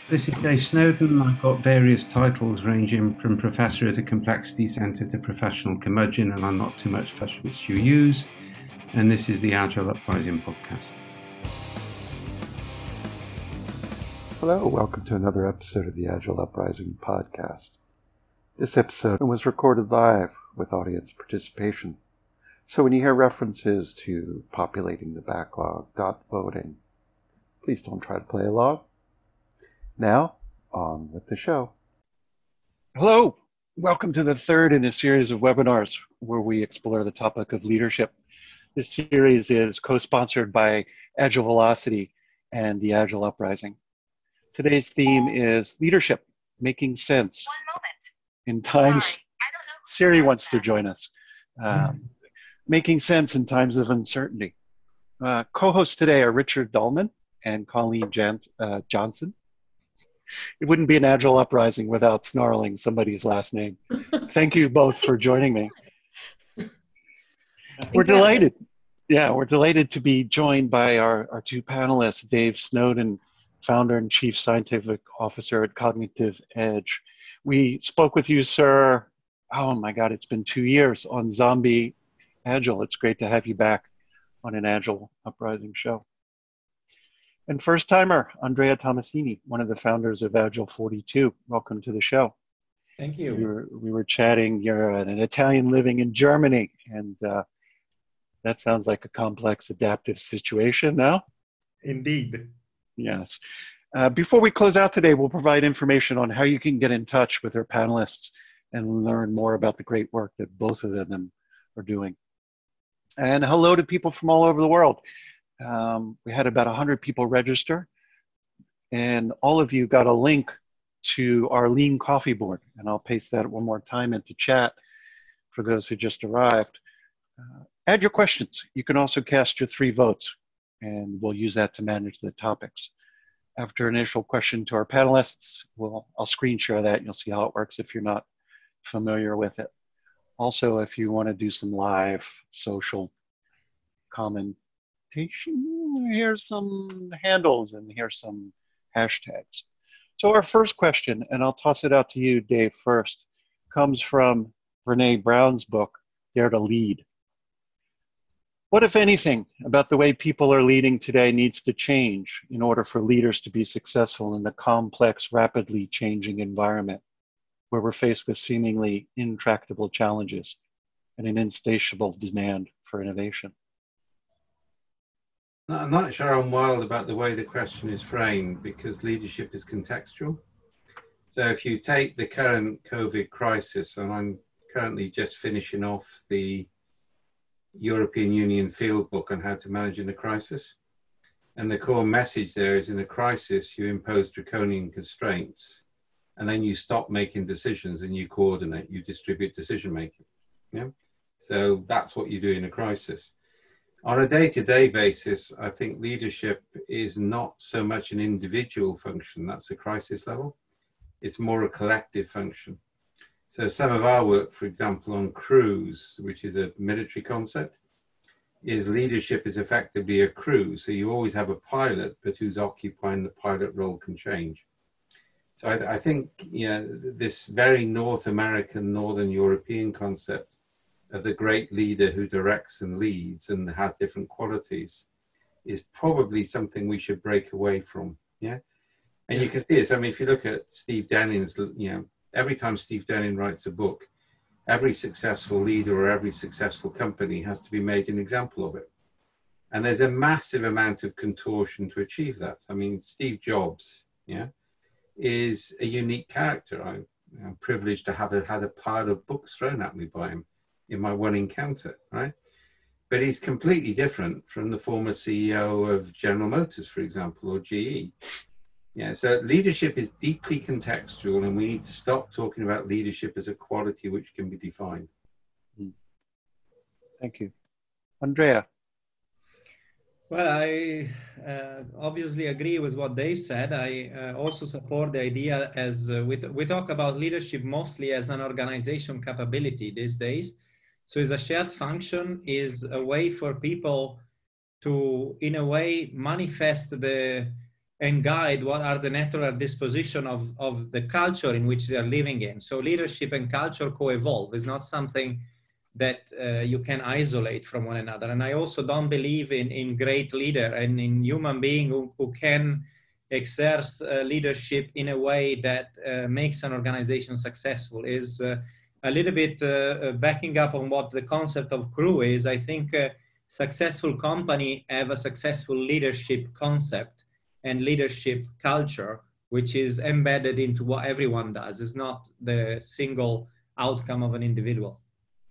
This is Dave Snowden. I've got various titles ranging from Professor at a Complexity Centre to Professional Curmudgeon, and I'm not too much fuss which you use. And this is the Agile Uprising podcast. Hello, welcome to another episode of the Agile Uprising podcast. This episode was recorded live with audience participation. So when you hear references to populating the backlog, voting, please don't try to play along. Now, on with the show. Hello, welcome to the third in a series of webinars where we explore the topic of leadership. This series is co-sponsored by Agile Velocity and the Agile Uprising. Today's theme is leadership, making sense. 1 moment. In times, sorry, Siri wants to join us. Making sense in times of uncertainty. Co-hosts today are Richard Dahlman and Colleen Johnson. It wouldn't be an Agile Uprising without snarling somebody's last name. Thank you both for joining me. We're delighted. Yeah, we're delighted to be joined by our two panelists, Dave Snowden, founder and chief scientific officer at Cognitive Edge. We spoke with you, sir, oh my God, it's been 2 years on Zombie Agile. It's great to have you back on an Agile Uprising show. And first timer, Andrea Tomasini, one of the founders of Agile 42. Welcome to the show. Thank you. We were chatting, you're an Italian living in Germany, and that sounds like a complex adaptive situation now. Indeed. Yes. Before we close out today, we'll provide information on how you can get in touch with our panelists and learn more about the great work that both of them are doing. And hello to people from all over the world. We had about 100 people register, and all of you got a link to our Lean Coffee Board, and I'll paste that one more time into chat for those who just arrived. Add your questions. You can also cast your 3 votes, and we'll use that to manage the topics. After initial question to our panelists, I'll screen share that, and you'll see how it works if you're not familiar with it. Also, if you want to do some live social comment, here's some handles and here's some hashtags. So our first question, and I'll toss it out to you, Dave, first, comes from Brene Brown's book, Dare to Lead. What, if anything, about the way people are leading today needs to change in order for leaders to be successful in the complex, rapidly changing environment where we're faced with seemingly intractable challenges and an insatiable demand for innovation? I'm not sure I'm wild about the way the question is framed because leadership is contextual. So if you take the current COVID crisis, and I'm currently just finishing off the European Union field book on how to manage in a crisis. And the core message there is in a crisis, you impose draconian constraints and then you stop making decisions and you coordinate, you distribute decision making. Yeah. So that's what you do in a crisis. On a day-to-day basis, I think leadership is not so much an individual function, that's a crisis level. It's more a collective function. So some of our work, for example, on crews, which is a military concept, is leadership is effectively a crew. So you always have a pilot, but who's occupying the pilot role can change. So I think this very North American, Northern European concept of the great leader who directs and leads and has different qualities is probably something we should break away from. Yeah. And you can see this. I mean, if you look at Steve Denning's, every time Steve Denning writes a book, every successful leader or every successful company has to be made an example of it. And there's a massive amount of contortion to achieve that. I mean, Steve Jobs, is a unique character. I'm privileged to have had a pile of books thrown at me by him in my one encounter, right? But he's completely different from the former CEO of General Motors, for example, or GE. Yeah, so leadership is deeply contextual, and we need to stop talking about leadership as a quality which can be defined. Thank you. Andrea. Well, I obviously agree with what Dave said. I also support the idea as we talk about leadership mostly as an organization capability these days. So it's a shared function, is a way for people to, in a way, manifest the and guide what are the natural disposition of the culture in which they are living in. So leadership and culture co-evolve. It's not something that you can isolate from one another. And I also don't believe in great leader and in human being who can exerce leadership in a way that makes an organization successful. Is a little bit backing up on what the concept of crew is. I think successful company have a successful leadership concept and leadership culture, which is embedded into what everyone does. It's not the single outcome of an individual.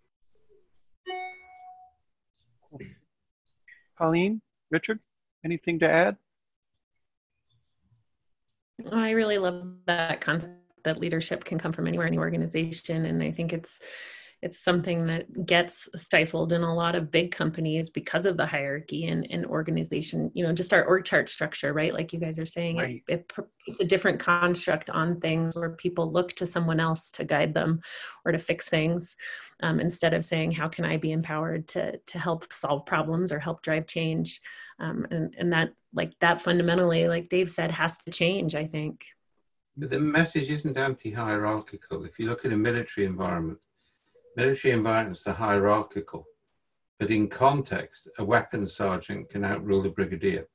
Colleen, Richard, anything to add? I really love that concept that leadership can come from anywhere in the organization. And I think it's something that gets stifled in a lot of big companies because of the hierarchy and organization, just our org chart structure, right? Like you guys are saying, right. It's a different construct on things where people look to someone else to guide them or to fix things, instead of saying, how can I be empowered to help solve problems or help drive change? And that fundamentally, like Dave said, has to change, I think. But the message isn't anti-hierarchical. If you look at a military environments are hierarchical, but in context, a weapons sergeant can outrule a brigadier.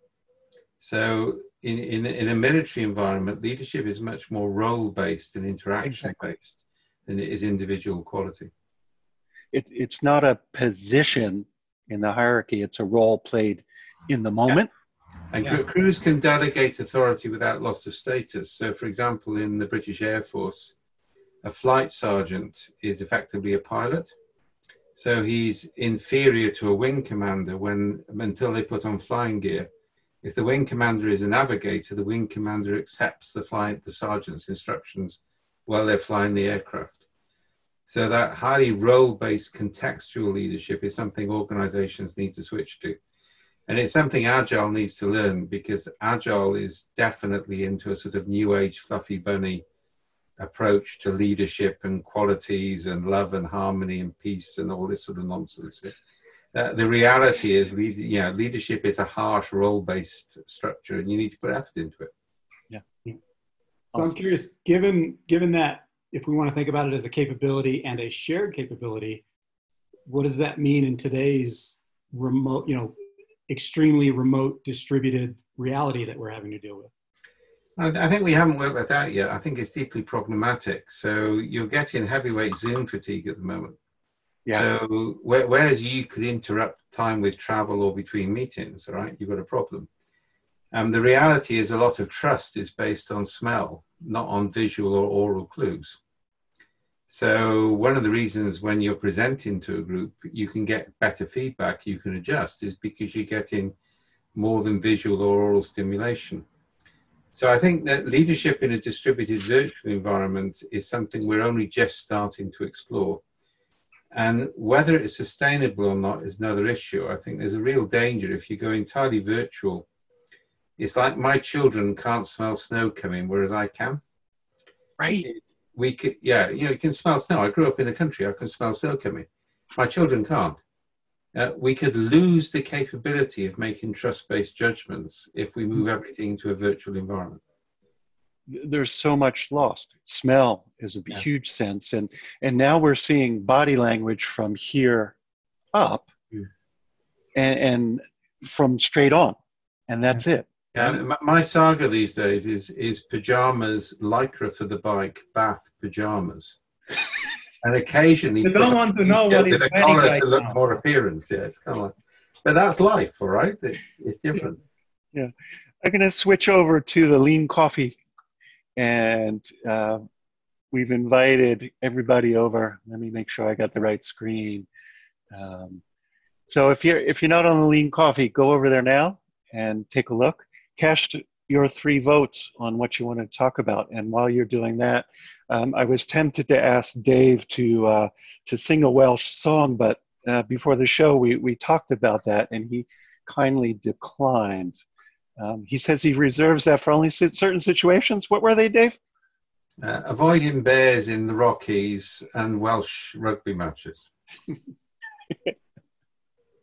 So in a military environment, leadership is much more role-based and interaction-based than it is individual quality. It's not a position in the hierarchy, it's a role played in the moment. Yeah. And crews can delegate authority without loss of status. So for example, in the British Air Force, a flight sergeant is effectively a pilot. So he's inferior to a wing commander until they put on flying gear. If the wing commander is a navigator, the wing commander accepts the sergeant's instructions while they're flying the aircraft. So that highly role-based contextual leadership is something organizations need to switch to. And it's something Agile needs to learn, because Agile is definitely into a sort of new age fluffy bunny approach to leadership and qualities and love and harmony and peace and all this sort of nonsense. The reality is, leadership is a harsh role-based structure, and you need to put effort into it. Yeah. So awesome. I'm curious, given that, if we want to think about it as a capability and a shared capability, what does that mean in today's remote, extremely remote distributed reality that we're having to deal with? I think we haven't worked that out yet. I think it's deeply problematic. So you're getting heavyweight Zoom fatigue at the moment. Yeah. So whereas you could interrupt time with travel or between meetings, all right, you've got a problem. The reality is a lot of trust is based on smell, not on visual or oral clues. So one of the reasons when you're presenting to a group, you can get better feedback, you can adjust, is because you're getting more than visual or oral stimulation. So I think that leadership in a distributed virtual environment is something we're only just starting to explore. And whether it's sustainable or not is another issue. I think there's a real danger if you go entirely virtual. It's like my children can't smell snow coming, whereas I can. Right. You can smell snow. I grew up in the country. I can smell snow coming. My children can't. We could lose the capability of making trust-based judgments if we move everything to a virtual environment. There's so much lost. Smell is a huge sense. And now we're seeing body language from here up and from straight on. And that's it. Yeah, my saga these days is pajamas, lycra for the bike, bath pajamas. And occasionally, you don't want to know what is a collar to look more appearance. Yeah, it's kind of like, but that's life, all right. It's different. Yeah, I'm going to switch over to the Lean Coffee, and we've invited everybody over. Let me make sure I got the right screen. So if you're not on the Lean Coffee, go over there now and take a look. Cast your 3 votes on what you want to talk about, and while you're doing that, I was tempted to ask Dave to sing a Welsh song, but before the show we talked about that, and he kindly declined. He says he reserves that for only certain situations. What were they, Dave? Avoiding bears in the Rockies and Welsh rugby matches.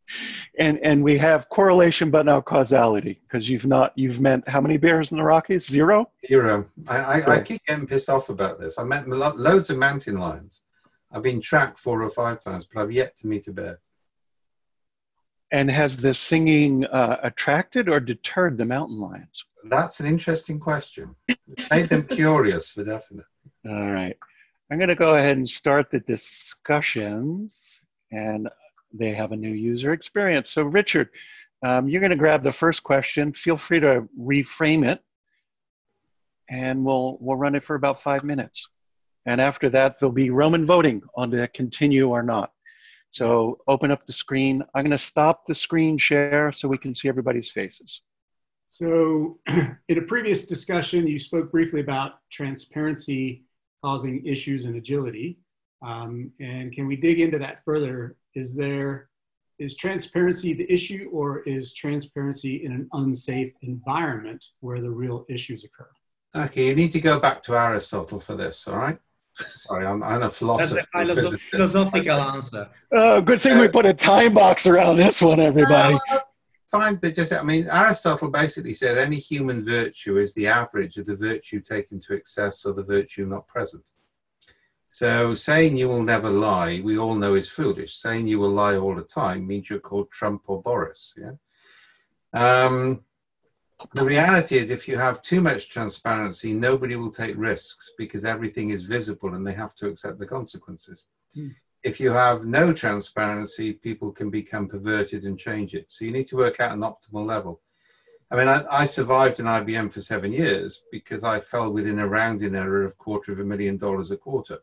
And we have correlation, but not causality, because you've met how many bears in the Rockies? 0? 0. I keep getting pissed off about this. I met loads of mountain lions. I've been tracked 4 or 5 times, but I've yet to meet a bear. And has the singing attracted or deterred the mountain lions? That's an interesting question. It made them curious, for definite. All right. I'm going to go ahead and start the discussions, and they have a new user experience. So Richard, you're going to grab the first question. Feel free to reframe it, and we'll run it for about 5 minutes. And after that, there'll be Roman voting on to continue or not. So open up the screen. I'm going to stop the screen share so we can see everybody's faces. So in a previous discussion, you spoke briefly about transparency causing issues in agility. And can we dig into that further? Is transparency the issue, or is transparency in an unsafe environment where the real issues occur? Okay, you need to go back to Aristotle for this, all right? Sorry, I'm a philosopher. That's a philosophical answer. Oh, good thing we put a time box around this one, everybody. Fine, but Aristotle basically said any human virtue is the average of the virtue taken to excess or the virtue not present. So saying you will never lie, we all know is foolish. Saying you will lie all the time means you're called Trump or Boris. Yeah. The reality is, if you have too much transparency, nobody will take risks because everything is visible and they have to accept the consequences. If you have no transparency, people can become perverted and change it. So you need to work out an optimal level. I mean, I survived in IBM for 7 years because I fell within a rounding error of $250,000 a quarter.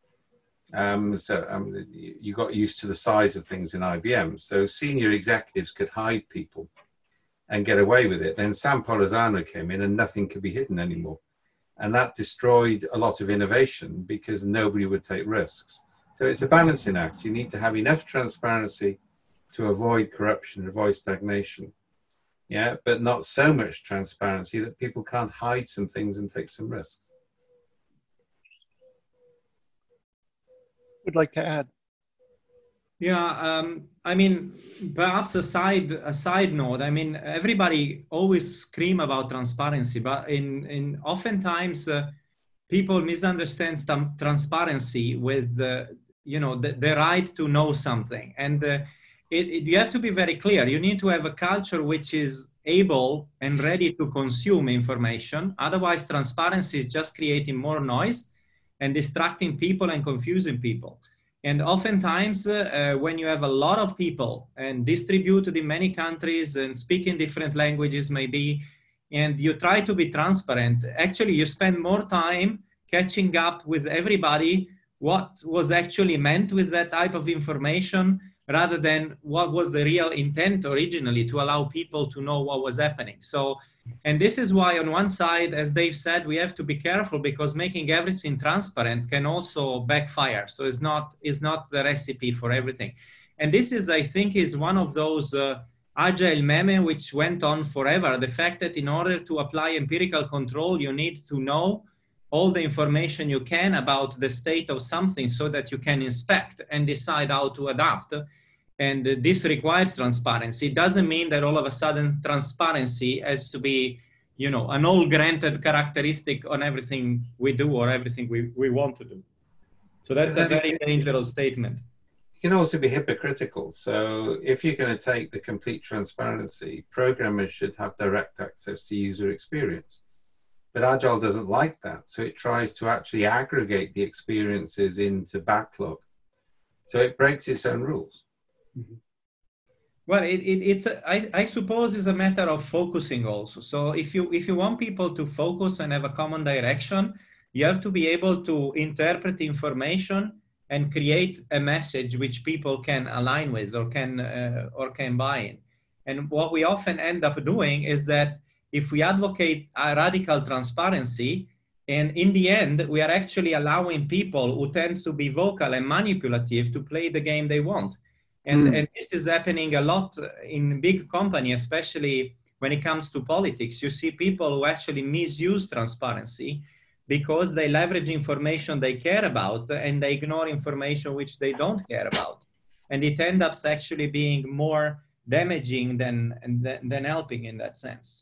You got used to the size of things in IBM. So senior executives could hide people and get away with it. Then Sam Polizano came in and nothing could be hidden anymore. And that destroyed a lot of innovation because nobody would take risks. So it's a balancing act. You need to have enough transparency to avoid corruption, avoid stagnation. Yeah, but not so much transparency that people can't hide some things and take some risks. Would like to add? Yeah, I mean, perhaps a side note. I mean, everybody always scream about transparency, but in oftentimes people misunderstand transparency with the right to know something, and you have to be very clear. You need to have a culture which is able and ready to consume information. Otherwise, transparency is just creating more noise and distracting people and confusing people. And oftentimes, when you have a lot of people and distributed in many countries and speaking different languages maybe, and you try to be transparent, actually you spend more time catching up with everybody what was actually meant with that type of information rather than what was the real intent originally to allow people to know what was happening. So, and this is why on one side, as Dave said, we have to be careful because making everything transparent can also backfire. So it's not the recipe for everything. And this is, I think, is one of those agile meme which went on forever. The fact that in order to apply empirical control, you need to know all the information you can about the state of something so that you can inspect and decide how to adapt. And this requires transparency. It doesn't mean that all of a sudden transparency has to be, an all granted characteristic on everything we do or everything we want to do. So that's a very dangerous statement. You can also be hypocritical. So if you're going to take the complete transparency, programmers should have direct access to user experience. But Agile doesn't like that. So it tries to actually aggregate the experiences into backlog. So it breaks its own rules. Mm-hmm. Well, I suppose it's a matter of focusing also. So if you want people to focus and have a common direction, you have to be able to interpret information and create a message which people can align with or can buy in. And what we often end up doing is that if we advocate a radical transparency, and in the end, we are actually allowing people who tend to be vocal and manipulative to play the game they want. And this is happening a lot in big companies, especially when it comes to politics. You see people who actually misuse transparency because they leverage information they care about and they ignore information which they don't care about. and it ends up actually being more damaging than helping in that sense.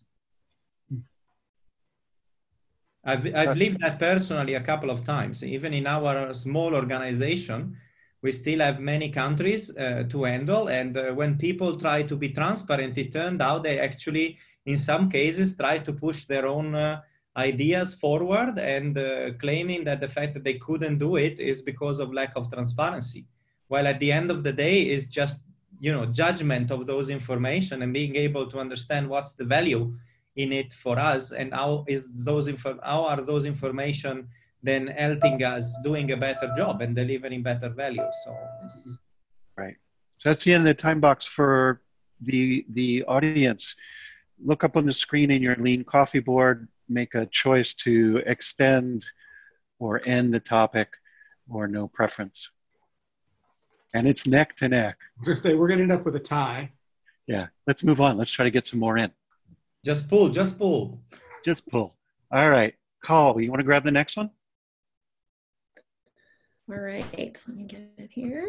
I've lived that personally a couple of times. Even in our small organization, we still have many countries to handle. And when people try to be transparent, it turned out they actually, in some cases, try to push their own ideas forward and claiming that the fact that they couldn't do it is because of lack of transparency. While at the end of the day, is just, you know, judgment of those information and being able to understand what's the value in it for us, and how are those information then helping us doing a better job and delivering better value. So right. So that's the end of the time box for the audience. Look up on the screen in your Lean Coffee board, make a choice to extend or end the topic or no preference. And it's neck to neck. I was going to say, we're going to end up with a tie. Yeah, let's move on. Let's try to get some more in. Just pull, just pull. Just pull. All right. Carl, you want to grab the next one? All right, let me get it here.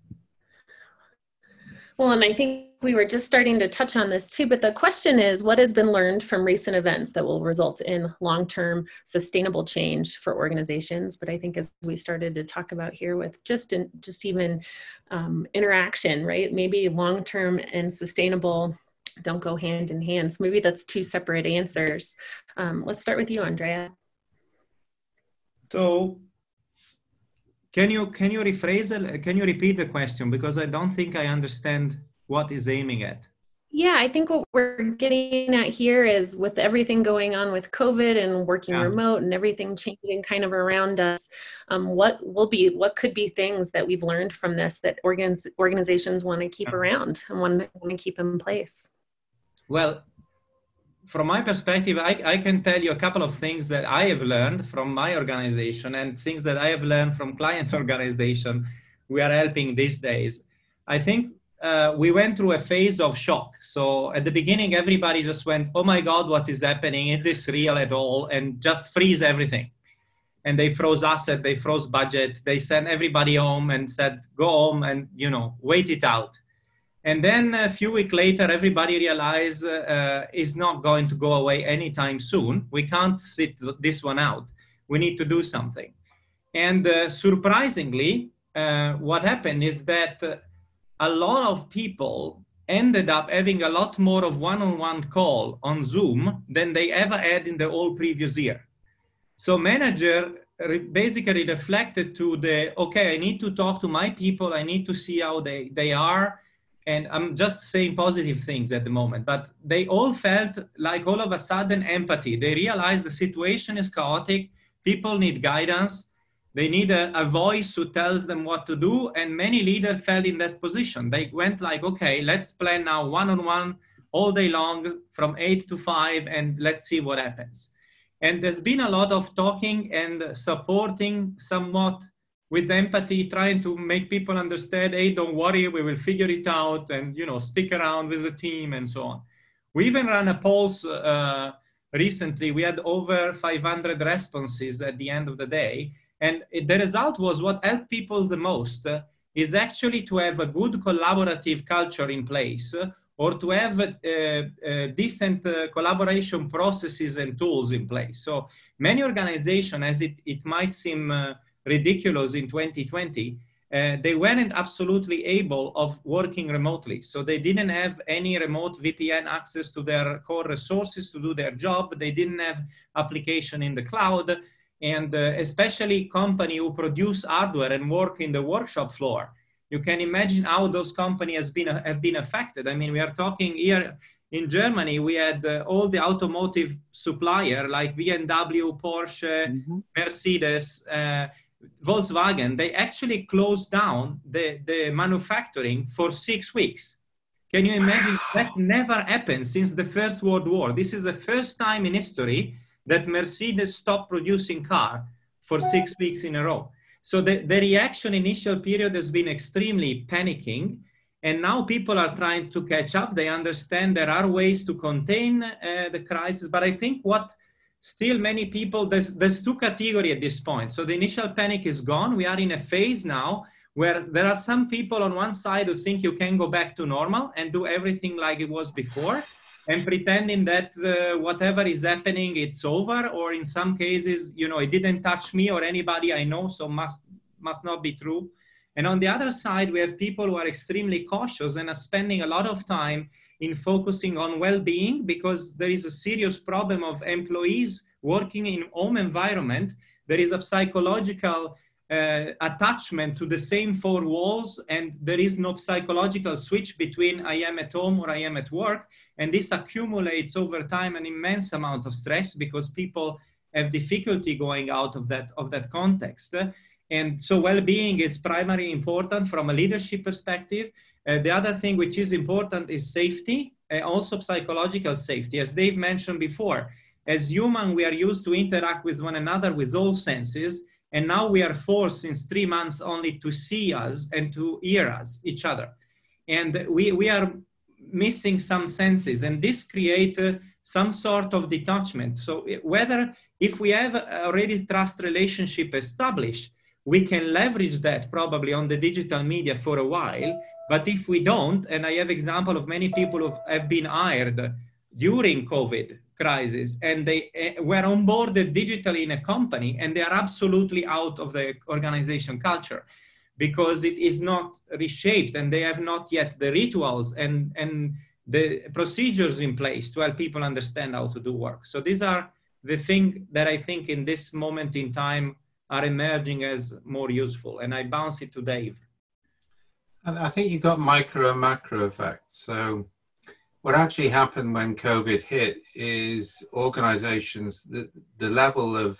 Well, and I think we were just starting to touch on this too, but the question is, what has been learned from recent events that will result in long-term sustainable change for organizations? But I think as we started to talk about here with just even interaction, right? Maybe long-term and sustainable don't go hand in hand. So maybe that's two separate answers. Let's start with you, Andrea. So can you rephrase it? Can you repeat the question? Because I don't think I understand what is aiming at. Yeah, I think what we're getting at here is with everything going on with COVID and working remote and everything changing kind of around us, what could be things that we've learned from this that organizations want to keep around and want to keep in place? Well, from my perspective, I can tell you a couple of things that I have learned from my organization and things that I have learned from client organization we are helping these days. I think we went through a phase of shock. So at the beginning, everybody just went, oh my God, what is happening? Is this real at all? And just freeze everything. And they froze asset, they froze budget. They sent everybody home and said, go home and, you know, wait it out. And then a few weeks later, everybody realized it's not going to go away anytime soon. We can't sit this one out. We need to do something. And surprisingly, what happened is that a lot of people ended up having a lot more of one-on-one call on Zoom than they ever had in the whole previous year. So manager basically reflected to okay, I need to talk to my people. I need to see how they are. And I'm just saying positive things at the moment, but they all felt like all of a sudden empathy. They realized the situation is chaotic. People need guidance. They need a voice who tells them what to do. And many leaders fell in that position. They went like, okay, let's plan now one-on-one all day long from 8 to 5, and let's see what happens. And there's been a lot of talking and supporting somewhat with empathy, trying to make people understand, hey, don't worry, we will figure it out, and, you know, stick around with the team and so on. We even ran a pulse recently. We had over 500 responses at the end of the day. And the result was what helped people the most is actually to have a good collaborative culture in place, or to have decent collaboration processes and tools in place. So many organizations, as it might seem ridiculous in 2020, they weren't absolutely able of working remotely. So they didn't have any remote VPN access to their core resources to do their job. They didn't have application in the cloud. And especially company who produce hardware and work in the workshop floor. You can imagine how those companies have been affected. I mean, we are talking here in Germany, we had all the automotive supplier like BMW, Porsche, Mercedes, Volkswagen. They actually closed down the manufacturing for 6 weeks. Can you imagine? That never happened since the First World War. This is the first time in history that Mercedes stopped producing car for 6 weeks in a row. So the reaction initial period has been extremely panicking. And now people are trying to catch up. They understand there are ways to contain the crisis. But I think what still many people, there's two categories at this point. So the initial panic is gone. We are in a phase now where there are some people on one side who think you can go back to normal and do everything like it was before, and pretending that whatever is happening, it's over, or in some cases, you know, it didn't touch me or anybody I know, so must not be true. And on the other side, we have people who are extremely cautious and are spending a lot of time in focusing on well-being, because there is a serious problem of employees working in home environment. There is a psychological attachment to the same four walls, and there is no psychological switch between I am at home or I am at work. And this accumulates over time an immense amount of stress, because people have difficulty going out of that context. And so well-being is primarily important from a leadership perspective. The other thing which is important is safety, also psychological safety. As Dave mentioned before, as human, we are used to interact with one another with all senses. And now we are forced since 3 months only to see us and to hear us, each other. And we are missing some senses, and this creates some sort of detachment. So if we have already trust relationship established, we can leverage that probably on the digital media for a while. But if we don't, and I have example of many people who have been hired during COVID crisis, and they were onboarded digitally in a company, and they are absolutely out of the organization culture because it is not reshaped, and they have not yet the rituals and the procedures in place to help people understand how to do work. So these are the things that I think in this moment in time are emerging as more useful. And I bounce it to Dave. I think you got micro and macro effects. So what actually happened when COVID hit is organizations, the level of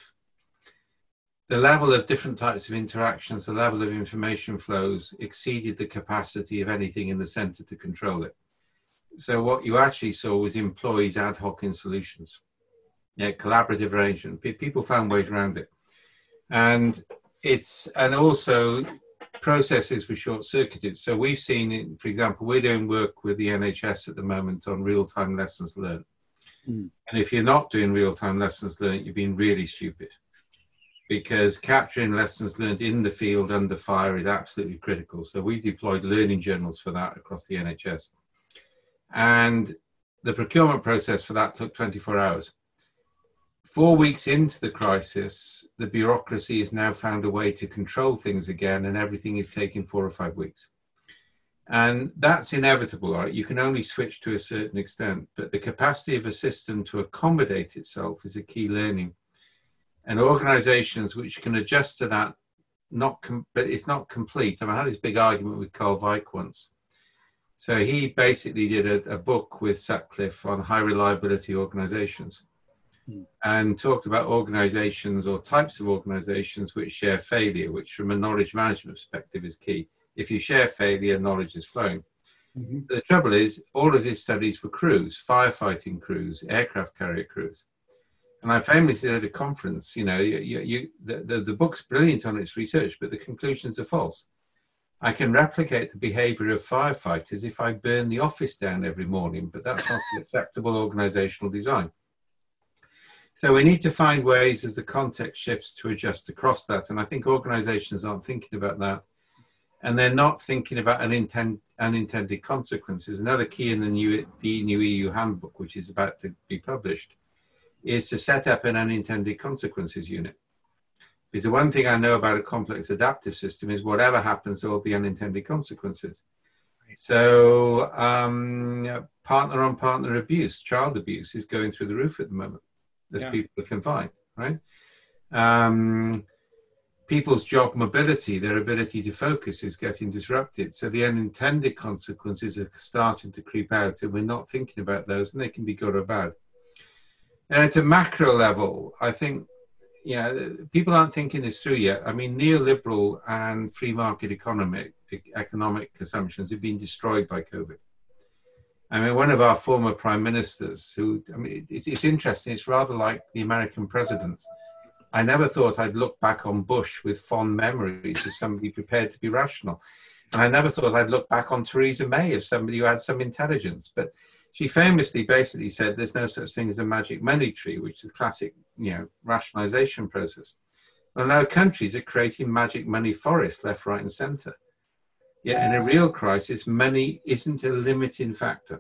different types of interactions, the level of information flows exceeded the capacity of anything in the center to control it. So what you actually saw was employees ad hoc in solutions, collaborative arrangement. People found ways around it. And also processes were short-circuited. So we've seen, for example, we're doing work with the NHS at the moment on real-time lessons learned. And if you're not doing real-time lessons learned, you've been really stupid, because capturing lessons learned in the field under fire is absolutely critical. So we've deployed learning journals for that across the NHS. And the procurement process for that took 24 hours. 4 weeks into the crisis, the bureaucracy has now found a way to control things again, and everything is taking 4 or 5 weeks. And that's inevitable, right? You can only switch to a certain extent, but the capacity of a system to accommodate itself is a key learning. And organizations which can adjust to that, but it's not complete. I had this big argument with Carl Weick once. So he basically did a book with Sutcliffe on high reliability organizations, and talked about organizations or types of organizations which share failure, which from a knowledge management perspective is key. If you share failure, knowledge is flowing. The trouble is, all of his studies were crews, firefighting crews, aircraft carrier crews. And I famously said at a conference, the book's brilliant on its research, but the conclusions are false. I can replicate the behavior of firefighters if I burn the office down every morning, but that's not an acceptable organizational design. So we need to find ways as the context shifts to adjust across that. And I think organizations aren't thinking about that. And they're not thinking about unintended consequences. Another key in the new EU handbook, which is about to be published, is to set up an unintended consequences unit. Because the one thing I know about a complex adaptive system is whatever happens, there will be unintended consequences. So partner-on-partner abuse, child abuse is going through the roof at the moment. There's people are confined, right? People's job mobility, their ability to focus is getting disrupted. So the unintended consequences are starting to creep out, and we're not thinking about those, and they can be good or bad. And at a macro level, I think, people aren't thinking this through yet. I mean, neoliberal and free market economic assumptions have been destroyed by COVID. I mean, one of our former prime ministers it's interesting, it's rather like the American presidents. I never thought I'd look back on Bush with fond memories as somebody prepared to be rational. And I never thought I'd look back on Theresa May as somebody who had some intelligence. But she famously basically said there's no such thing as a magic money tree, which is a classic, rationalization process. Well, now countries are creating magic money forests left, right, and center. Yet in a real crisis, money isn't a limiting factor.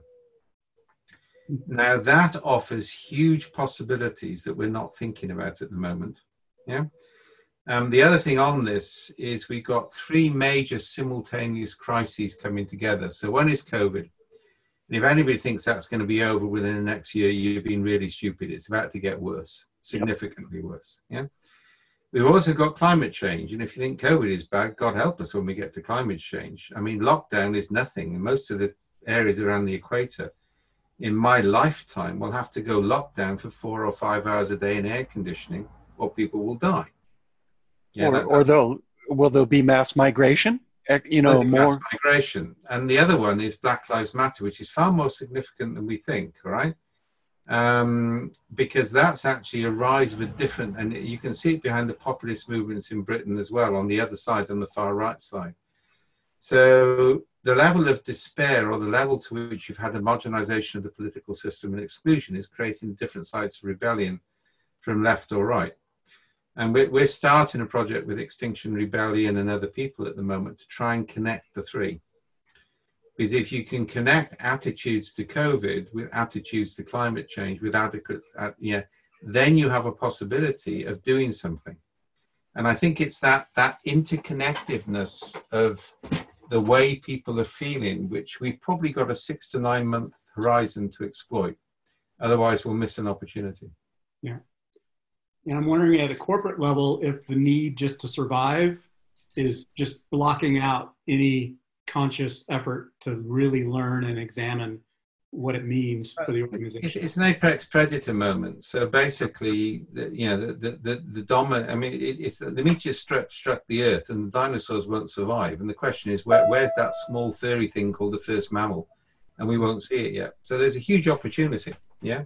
Now that offers huge possibilities that we're not thinking about at the moment. Yeah. The other thing on this is we've got three major simultaneous crises coming together. So one is COVID. And if anybody thinks that's going to be over within the next year, you've been really stupid. It's about to get worse, significantly worse. Yeah. We've also got climate change. And if you think COVID is bad, God help us when we get to climate change. I mean, lockdown is nothing. Most of the areas around the equator in my lifetime will have to go lockdown for 4 or 5 hours a day in air conditioning, or people will die. Yeah, will there be mass migration? More mass migration. And the other one is Black Lives Matter, which is far more significant than we think, right? Because that's actually a rise of a different, and you can see it behind the populist movements in Britain as well, on the other side, on the far right side. So the level of despair, or the level to which you've had a modernization of the political system and exclusion, is creating different sides of rebellion from left or right. And we're starting a project with Extinction Rebellion and other people at the moment to try and connect the three. Because if you can connect attitudes to COVID with attitudes to climate change, with then you have a possibility of doing something. And I think it's that interconnectedness of the way people are feeling, which we've probably got a 6 to 9 month horizon to exploit. Otherwise, we'll miss an opportunity. Yeah. And I'm wondering at a corporate level, if the need just to survive is just blocking out any conscious effort to really learn and examine what it means for the organization. It's an apex predator moment. So basically, the dominant, I mean, it's the meteor struck the earth and the dinosaurs won't survive. And the question is, where's that small furry thing called the first mammal? And we won't see it yet. So there's a huge opportunity. Yeah.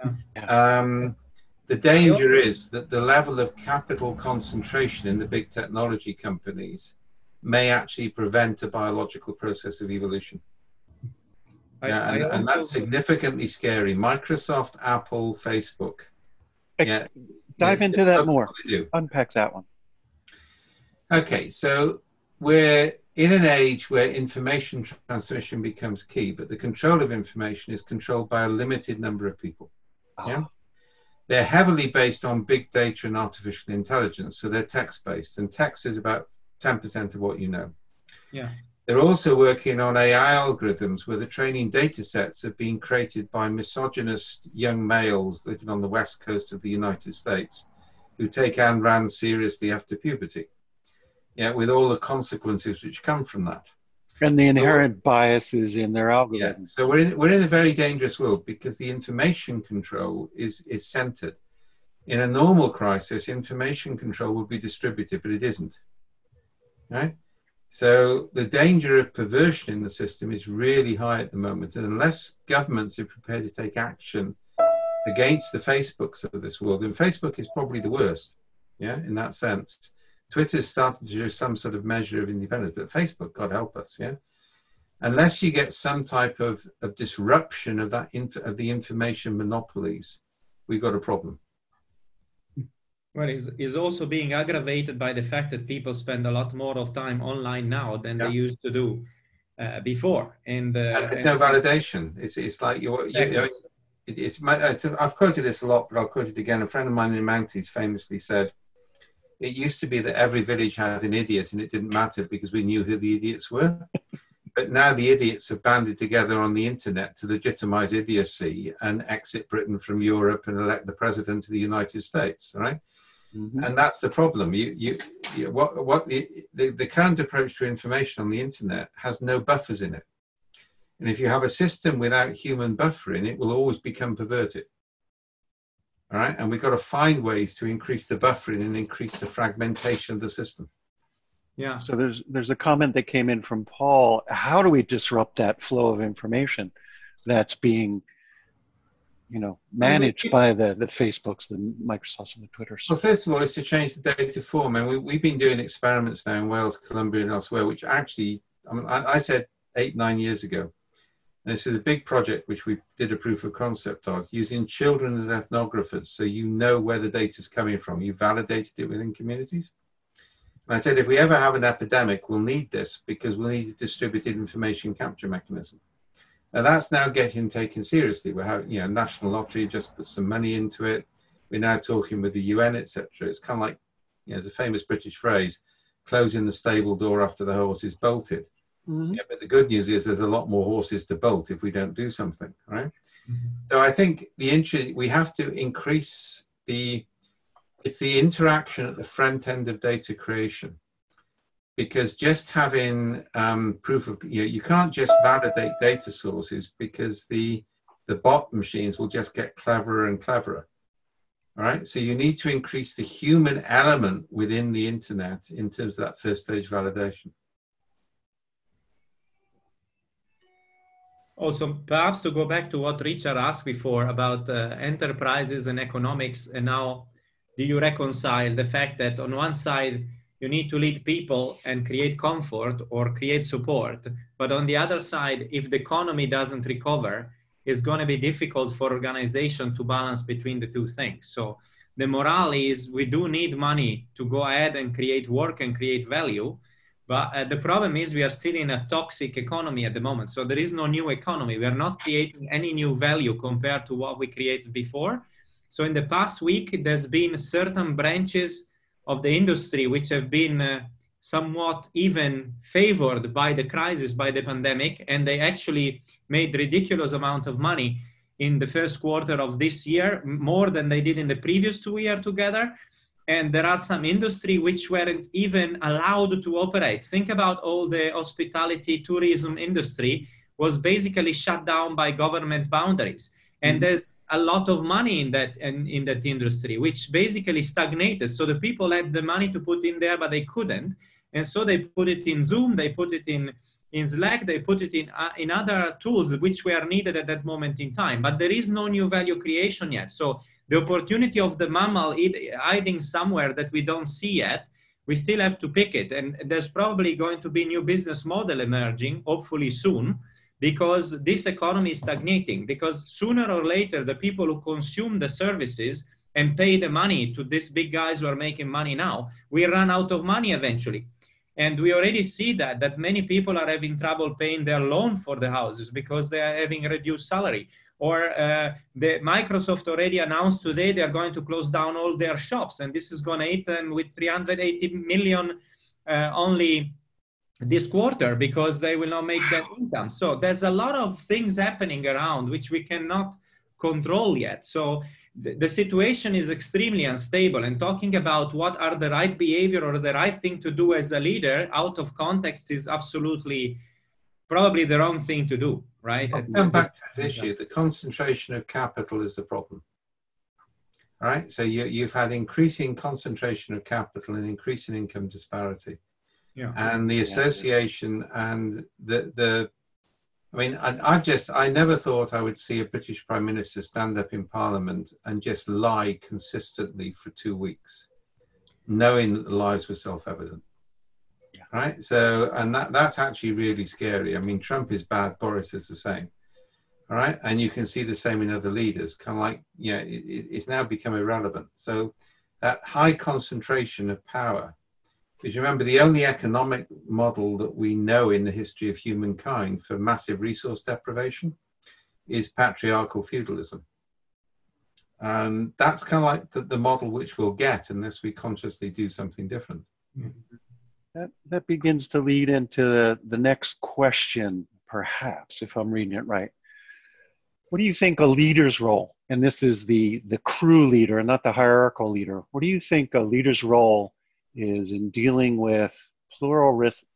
The danger is that the level of capital concentration in the big technology companies may actually prevent a biological process of evolution. And that's significantly scary. Microsoft, Apple, Facebook. Dive into that more. Unpack that one. Okay, so we're in an age where information transmission becomes key, but the control of information is controlled by a limited number of people. Yeah. They're heavily based on big data and artificial intelligence, so they're text-based, and text is about 10% of what you know. Yeah. They're also working on AI algorithms where the training data sets have been created by misogynist young males living on the west coast of the United States who take Ayn Rand seriously after puberty, with all the consequences which come from that. And the inherent biases in their algorithms. Yeah. So we're in a very dangerous world because the information control is centered. In a normal crisis, information control would be distributed, but it isn't. Right? So the danger of perversion in the system is really high at the moment. And unless governments are prepared to take action against the Facebooks of this world, and Facebook is probably the worst, in that sense. Twitter's starting to do some sort of measure of independence, but Facebook, God help us, unless you get some type of disruption of that of the information monopolies, we've got a problem. Well, it's also being aggravated by the fact that people spend a lot more of time online now than they used to do before, and there's no validation. It's like I've quoted this a lot, but I'll quote it again. A friend of mine in the Mounties famously said, "It used to be that every village had an idiot, and it didn't matter because we knew who the idiots were. But now the idiots have banded together on the internet to legitimize idiocy and exit Britain from Europe and elect the president of the United States, right?" Mm-hmm. And that's the problem. The current approach to information on the internet has no buffers in it. And if you have a system without human buffering, it will always become perverted. All right, and we've got to find ways to increase the buffering and increase the fragmentation of the system. Yeah. So there's a comment that came in from Paul. How do we disrupt that flow of information that's being, managed by the Facebooks, the Microsofts, and the Twitters? Well, first of all, is to change the data form, and we've been doing experiments now in Wales, Colombia, and elsewhere, which actually, I said 8-9 years ago. And this is a big project which we did a proof of concept of, using children as ethnographers, so you know where the data is coming from. You validated it within communities. And I said, if we ever have an epidemic, we'll need this because we'll need a distributed information capture mechanism. Now that's now getting taken seriously. We're having, National Lottery just put some money into it. We're now talking with the UN, etc. It's kind of like, there's a famous British phrase, closing the stable door after the horse is bolted. Mm-hmm. Yeah, but the good news is there's a lot more horses to bolt if we don't do something, right? Mm-hmm. So I think we have to increase it's the interaction at the front end of data creation, because just having proof of, you can't just validate data sources because the bot machines will just get cleverer and cleverer. All right, so you need to increase the human element within the internet in terms of that first stage validation. Also, perhaps to go back to what Richard asked before about enterprises and economics, and now do you reconcile the fact that on one side you need to lead people and create comfort or create support, but on the other side, if the economy doesn't recover, it's going to be difficult for organization to balance between the two things. So the morale is we do need money to go ahead and create work and create value. But the problem is we are still in a toxic economy at the moment. So there is no new economy. We are not creating any new value compared to what we created before. So in the past week, there's been certain branches of the industry which have been somewhat even favored by the crisis, by the pandemic, and they actually made ridiculous amount of money in the first quarter of this year, more than they did in the previous 2 years together. And there are some industry which weren't even allowed to operate. Think about all the hospitality, tourism industry was basically shut down by government boundaries. And there's a lot of money in that industry, which basically stagnated. So the people had the money to put in there, but they couldn't. And so they put it in Zoom, they put it in Slack, they put it in other tools which were needed at that moment in time. But there is no new value creation yet. So the opportunity of the mammal hiding somewhere that we don't see yet, we still have to pick it. And there's probably going to be new business model emerging, hopefully soon, because this economy is stagnating. Because sooner or later, the people who consume the services and pay the money to these big guys who are making money now, we run out of money eventually. And we already see that many people are having trouble paying their loan for the houses because they are having reduced salary. Or the Microsoft already announced today they're going to close down all their shops, and this is going to hit them with 380 million only this quarter because they will not make that income. So there's a lot of things happening around which we cannot control yet. So the situation is extremely unstable, and talking about what are the right behavior or the right thing to do as a leader out of context is absolutely probably the wrong thing to do, right? Come back to this issue. The concentration of capital is the problem. All right, so you've had increasing concentration of capital and increasing income disparity. Yeah. And the association and I never thought I would see a British Prime Minister stand up in Parliament and just lie consistently for 2 weeks, knowing that the lies were self-evident. Yeah. Right? So, and that's actually really scary. I mean, Trump is bad, Boris is the same. All right? And you can see the same in other leaders, kind of like, it's now become irrelevant. So that high concentration of power, because remember, the only economic model that we know in the history of humankind for massive resource deprivation is patriarchal feudalism. And that's kind of like the model which we'll get unless we consciously do something different. That begins to lead into the next question, perhaps, if I'm reading it right. What do you think a leader's role, and this is the crew leader, not the hierarchical leader, what do you think a leader's role is in dealing with pluralistic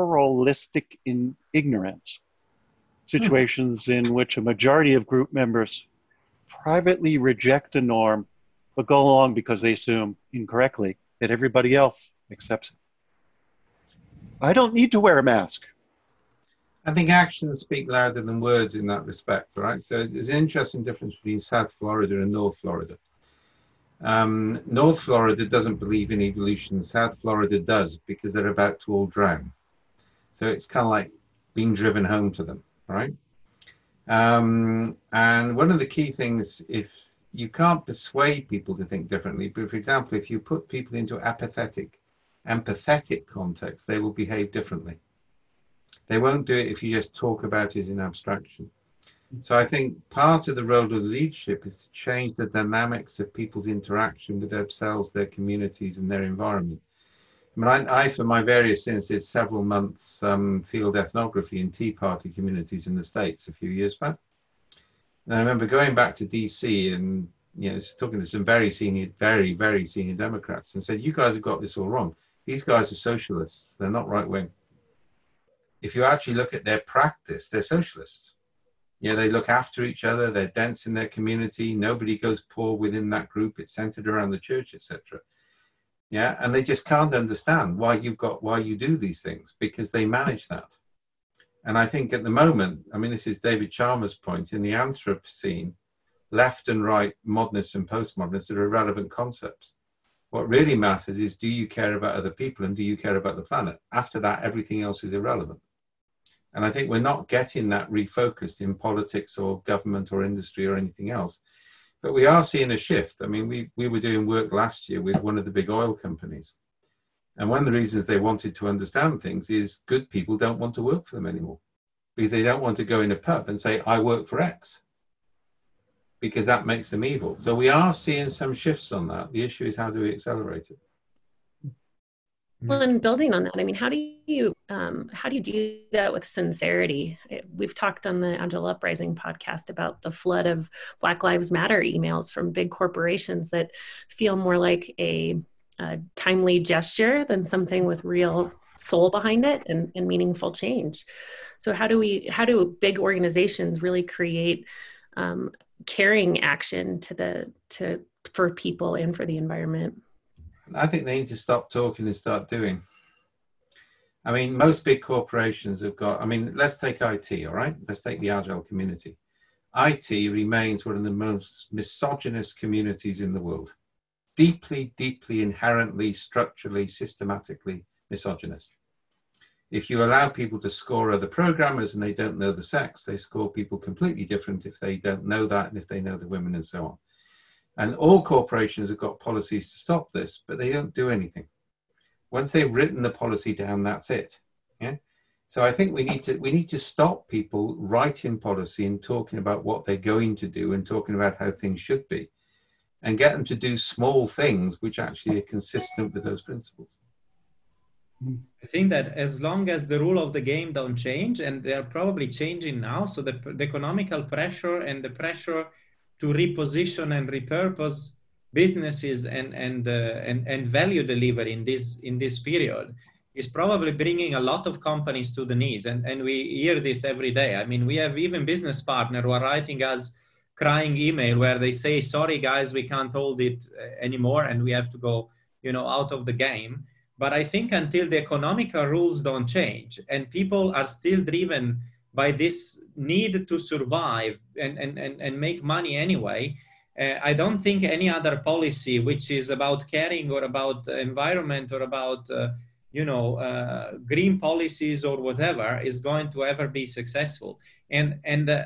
ignorance, situations in which a majority of group members privately reject a norm, but go along because they assume incorrectly that everybody else accepts it? I don't need to wear a mask. I think actions speak louder than words in that respect, right? So there's an interesting difference between South Florida and North Florida. North Florida doesn't believe in evolution. South Florida does, because they're about to all drown. So it's kind of like being driven home to them, right? And one of the key things, if you can't persuade people to think differently, but for example, if you put people into apathetic empathetic context, they will behave differently. They won't do it if you just talk about it in abstraction. So I think part of the role of leadership is to change the dynamics of people's interaction with themselves, their communities, and their environment. I mean, I for my various sins, did several months field ethnography in Tea Party communities in the States a few years back. And I remember going back to DC and talking to some very senior Democrats and said, "You guys have got this all wrong. These guys are socialists. They're not right wing. If you actually look at their practice, they're socialists. They look after each other. They're dense in their community. Nobody goes poor within that group. It's centered around the church, etc. And they just can't understand why you do these things, because they manage that. And I think at the moment, I mean, this is David Chalmers' point, in the Anthropocene, left and right, modernists and postmodernists are irrelevant concepts. What really matters is, do you care about other people and do you care about the planet? After that, everything else is irrelevant. And I think we're not getting that refocused in politics or government or industry or anything else. But we are seeing a shift. I mean, we were doing work last year with one of the big oil companies. And one of the reasons they wanted to understand things is good people don't want to work for them anymore, because they don't want to go in a pub and say, I work for X, because that makes them evil. So we are seeing some shifts on that. The issue is, how do we accelerate it? Well, and building on that, I mean, how do you do that with sincerity? We've talked on the Agile Uprising podcast about the flood of Black Lives Matter emails from big corporations that feel more like a timely gesture than something with real soul behind it and meaningful change. So how do big organizations really create caring action for people and for the environment? I think they need to stop talking and start doing. I mean, most big corporations have got, I mean, let's take IT, all right? Let's take the Agile community. IT remains one of the most misogynist communities in the world. Deeply, deeply, inherently, structurally, systematically misogynist. If you allow people to score other programmers and they don't know the sex, they score people completely different if they don't know that and if they know the women and so on. And all corporations have got policies to stop this, but they don't do anything. Once they've written the policy down, that's it. So I think we need to stop people writing policy and talking about what they're going to do and talking about how things should be, and get them to do small things which actually are consistent with those principles. I think that as long as the rule of the game don't change, and they're probably changing now, so the economical pressure and the pressure to reposition and repurpose businesses and value delivery in this period is probably bringing a lot of companies to the knees. And we hear this every day. I mean, we have even business partners who are writing us crying email where they say, sorry guys, we can't hold it anymore and we have to go, out of the game. But I think until the economical rules don't change and people are still driven by this need to survive and make money anyway, I don't think any other policy which is about caring or about environment or about green policies or whatever is going to ever be successful. And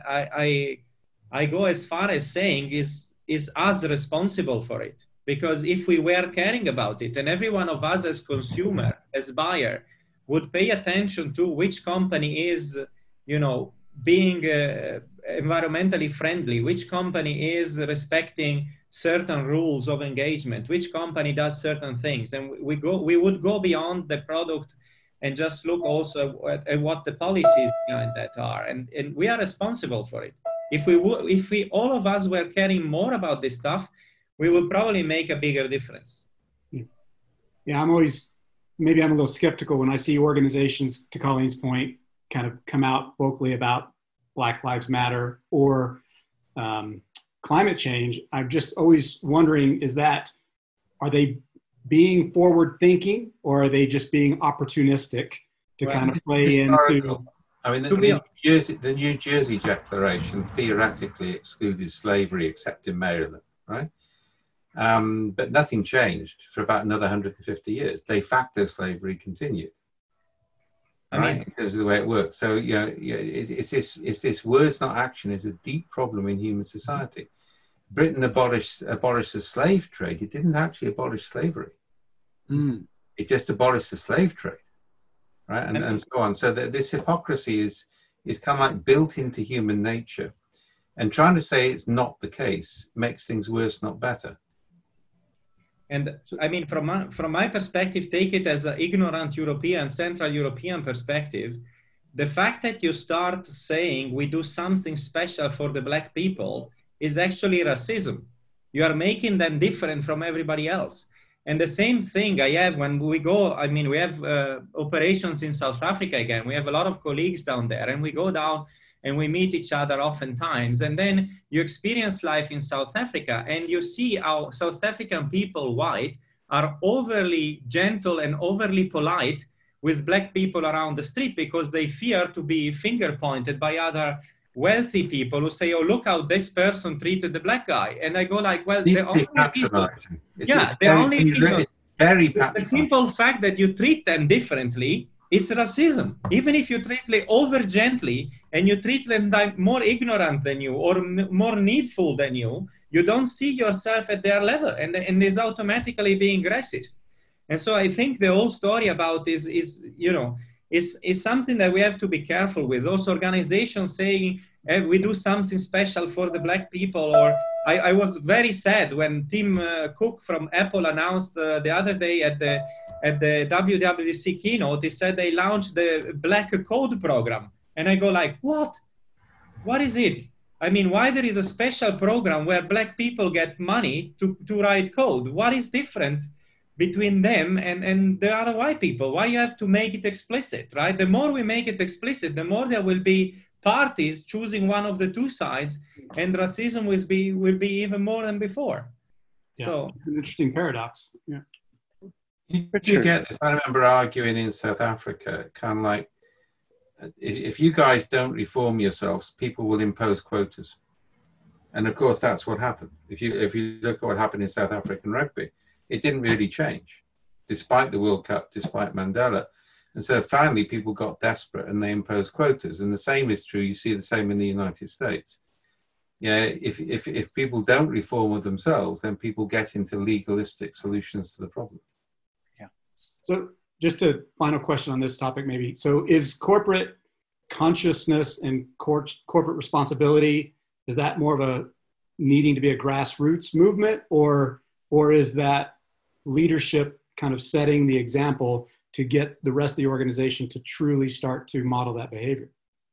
I go as far as saying is us responsible for it, because if we were caring about it and every one of us as consumer, as buyer, would pay attention to which company is being environmentally friendly, which company is respecting certain rules of engagement, which company does certain things, and we would go beyond the product and just look also at what the policies behind that are, and we are responsible for it. If we all of us were caring more about this stuff, we would probably make a bigger difference. Yeah, I'm a little skeptical when I see organizations, to Colleen's point, kind of come out vocally about Black Lives Matter or climate change. I'm just always wondering, are they being forward thinking or are they just being opportunistic to kind of play into? I mean, the New Jersey Declaration theoretically excluded slavery except in Maryland, right? But nothing changed for about another 150 years. De facto slavery continued. Right, in terms of the way it works. So it's this words not action is a deep problem in human society. Britain abolished the slave trade. It didn't actually abolish slavery. It just abolished the slave trade, right? And so on. So this hypocrisy is kind of like built into human nature. And trying to say it's not the case makes things worse, not better. And I mean, from my perspective, take it as an ignorant European, Central European perspective. The fact that you start saying we do something special for the Black people is actually racism. You are making them different from everybody else. And the same thing I have when we go, I mean, we have operations in South Africa again. We have a lot of colleagues down there, and we go down and we meet each other oftentimes. And then you experience life in South Africa, and you see how South African people, white, are overly gentle and overly polite with Black people around the street because they fear to be finger pointed by other wealthy people who say, oh, look how this person treated the Black guy. And I go like, well, the only reason, the simple fact that you treat them differently is racism. Even if you treat them over gently and you treat them like more ignorant than you or more needful than you, you don't see yourself at their level, and is automatically being racist. And so I think the whole story about is something that we have to be careful with. Those organizations saying we do something special for the Black people, or I was very sad when Tim Cook from Apple announced the other day at the WWDC keynote, he said they launched the Black Code program. And I go like, what? What is it? I mean, why there is a special program where Black people get money to write code? What is different between them and the other white people? Why you have to make it explicit, right? The more we make it explicit, the more there will be parties choosing one of the two sides, and racism will be even more than before. Yeah, so an interesting paradox. Yeah. You get this. I remember arguing in South Africa, kind of like, if you guys don't reform yourselves, people will impose quotas. And of course, that's what happened. If you look at what happened in South African rugby, it didn't really change, despite the World Cup, despite Mandela. And so finally, people got desperate and they imposed quotas. And the same is true. You see the same in the United States. Yeah, if people don't reform with themselves, then people get into legalistic solutions to the problem. Yeah. So just a final question on this topic, maybe. So is corporate consciousness and corporate responsibility, is that more of a needing to be a grassroots movement, or is that leadership kind of setting the example to get the rest of the organization to truly start to model that behavior?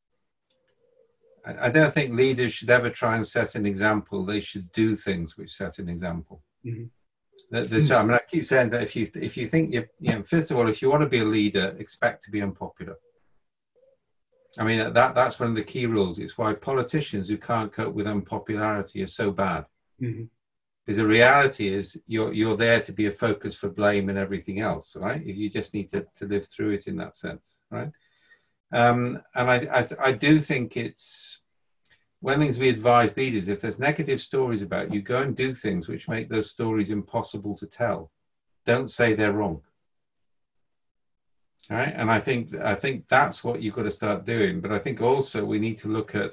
I don't think leaders should ever try and set an example. They should do things which set an example. Mm-hmm. I mean, I keep saying that if you think first of all, if you want to be a leader, expect to be unpopular. I mean, that's one of the key rules. It's why politicians who can't cope with unpopularity are so bad. Mm-hmm. Because the reality is you're there to be a focus for blame and everything else, right? You just need to live through it in that sense, right? And I do think it's one of the things we advise leaders, if there's negative stories about you, go and do things which make those stories impossible to tell. Don't say they're wrong. All right? And I think that's what you've got to start doing. But I think also we need to look at,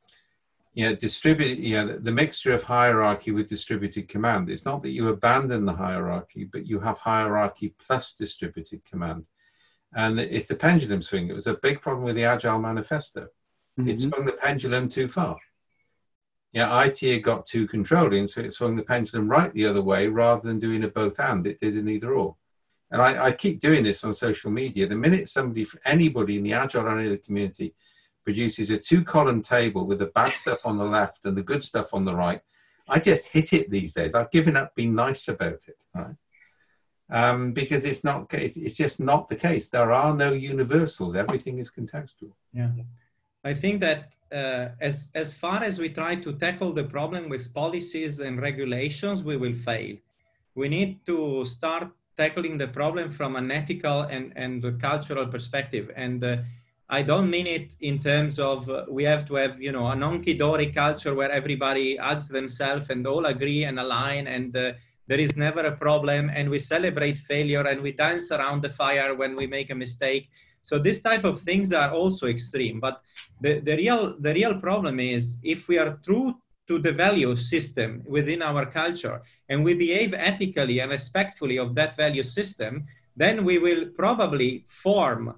the mixture of hierarchy with distributed command. It's not that you abandon the hierarchy, but you have hierarchy plus distributed command. And it's the pendulum swing. It was a big problem with the Agile Manifesto. Mm-hmm. It swung the pendulum too far. IT got too controlling, so it swung the pendulum right the other way rather than doing a both and. It did an either or. And I keep doing this on social media. The minute anybody in the Agile or any of the community produces a 2-column table with the bad stuff on the left and the good stuff on the right, I just hit it these days. I've given up being nice about it, right? Because it's just not the case. There are no universals. Everything is contextual. Yeah, I think that as far as we try to tackle the problem with policies and regulations, we will fail. We need to start tackling the problem from an ethical and cultural perspective. And I don't mean it in terms of we have to have, a honky-dory culture where everybody adds themselves and all agree and align, and there is never a problem, and we celebrate failure and we dance around the fire when we make a mistake. So this type of things are also extreme. But the real problem is if we are true to the value system within our culture and we behave ethically and respectfully of that value system, then we will probably form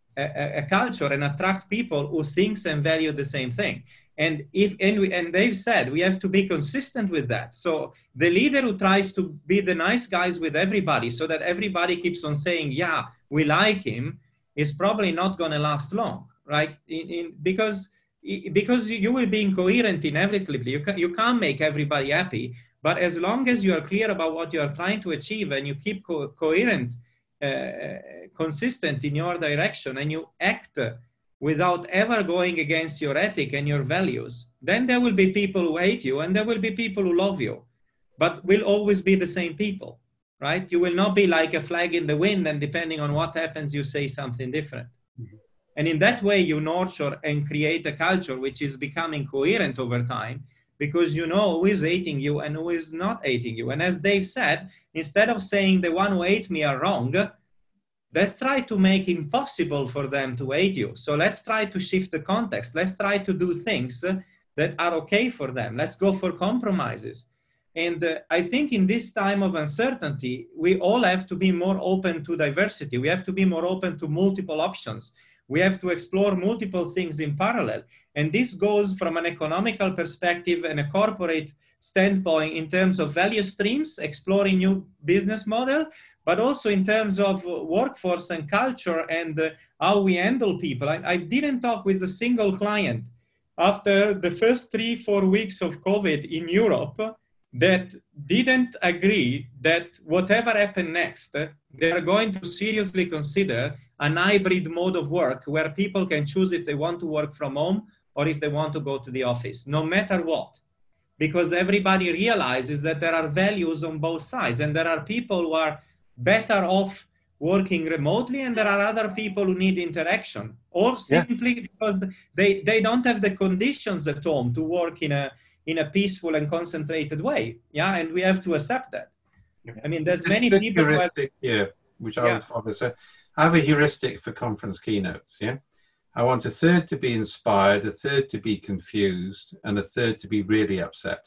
a culture and attract people who thinks and value the same thing. And they've said we have to be consistent with that. So the leader who tries to be the nice guys with everybody so that everybody keeps on saying, yeah, we like him, is probably not going to last long, right? Because you will be incoherent inevitably. You can't make everybody happy, but as long as you are clear about what you are trying to achieve and you keep coherent, consistent in your direction, and you act without ever going against your ethic and your values, then there will be people who hate you and there will be people who love you, but will always be the same people, right? You will not be like a flag in the wind, and depending on what happens, you say something different. Mm-hmm. And in that way, you nurture and create a culture which is becoming coherent over time, because you know who is hating you and who is not hating you. And as Dave said, instead of saying the one who hate me are wrong, let's try to make it impossible for them to hate you. So let's try to shift the context. Let's try to do things that are okay for them. Let's go for compromises. And I think in this time of uncertainty, we all have to be more open to diversity. We have to be more open to multiple options. We have to explore multiple things in parallel. And this goes from an economical perspective and a corporate standpoint in terms of value streams, exploring new business model, but also in terms of workforce and culture and how we handle people. I didn't talk with a single client after the first 3-4 weeks of COVID in Europe that didn't agree that whatever happened next, they are going to seriously consider an hybrid mode of work where people can choose if they want to work from home or if they want to go to the office, no matter what. Because everybody realizes that there are values on both sides, and there are people who are better off working remotely, and there are other people who need interaction, or simply because they don't have the conditions at home to work in a peaceful and concentrated way. Yeah, and we have to accept that. I mean, there's many people heuristic here, which I would follow. So I have a heuristic for conference keynotes. Yeah, I want a third to be inspired, a third to be confused, and a third to be really upset.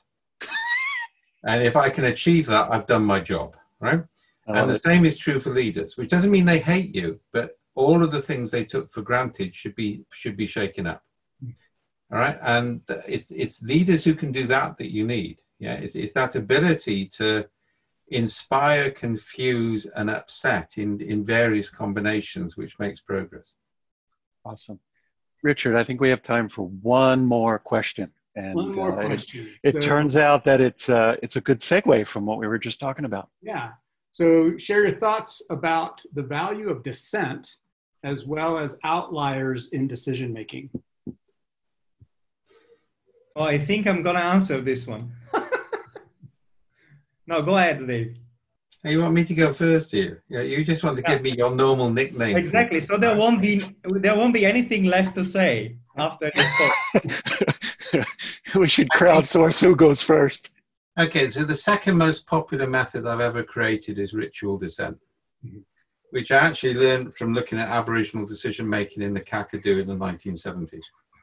And if I can achieve that, I've done my job, right? And the same is true for leaders, which doesn't mean they hate you, but all of the things they took for granted should be shaken up. All right, and it's leaders who can do that you need. Yeah, it's that ability to inspire, confuse, and upset in various combinations, which makes progress. Awesome, Richard. I think we have time for one more question. And one more question. It turns out that it's a good segue from what we were just talking about. Yeah. So share your thoughts about the value of dissent as well as outliers in decision making. Oh, I think I'm going to answer this one. No, go ahead, Dave. Hey, you want me to go first here? Yeah, you just want to give me your normal nickname. Exactly. So there won't be anything left to say after this talk. We should crowdsource who goes first. Okay, so the second most popular method I've ever created is ritual dissent, which I actually learned from looking at Aboriginal decision-making in the Kakadu in the 1970s,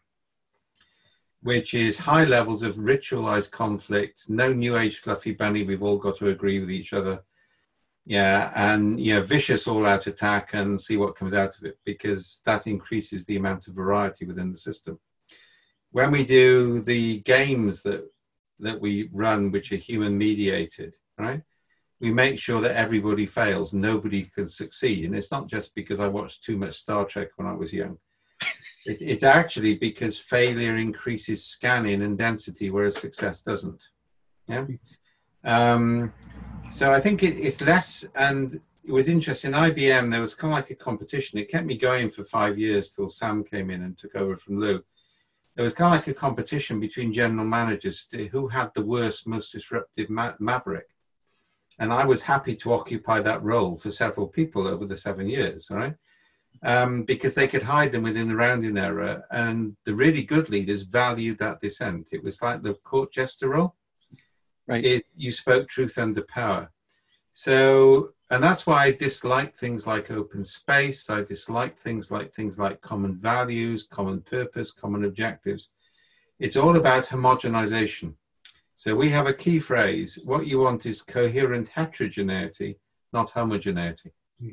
which is high levels of ritualized conflict, no new age fluffy bunny, we've all got to agree with each other. Yeah, and vicious all-out attack and see what comes out of it, because that increases the amount of variety within the system. When we do the games that we run, which are human mediated, right? We make sure that everybody fails, nobody can succeed. And it's not just because I watched too much Star Trek when I was young. It's actually because failure increases scanning and density, whereas success doesn't. Yeah. So I think it's less, and it was interesting. IBM, there was kind of like a competition. It kept me going for 5 years till Sam came in and took over from Lou. There was kind of like a competition between general managers to who had the worst, most disruptive maverick. And I was happy to occupy that role for several people over the 7 years, all right? Because they could hide them within the rounding error. And the really good leaders valued that dissent. It was like the court jester role. Right. You spoke truth under power. So, and that's why I dislike things like open space. I dislike things like common values, common purpose, common objectives. It's all about homogenization. So we have a key phrase. What you want is coherent heterogeneity, not homogeneity. Mm-hmm.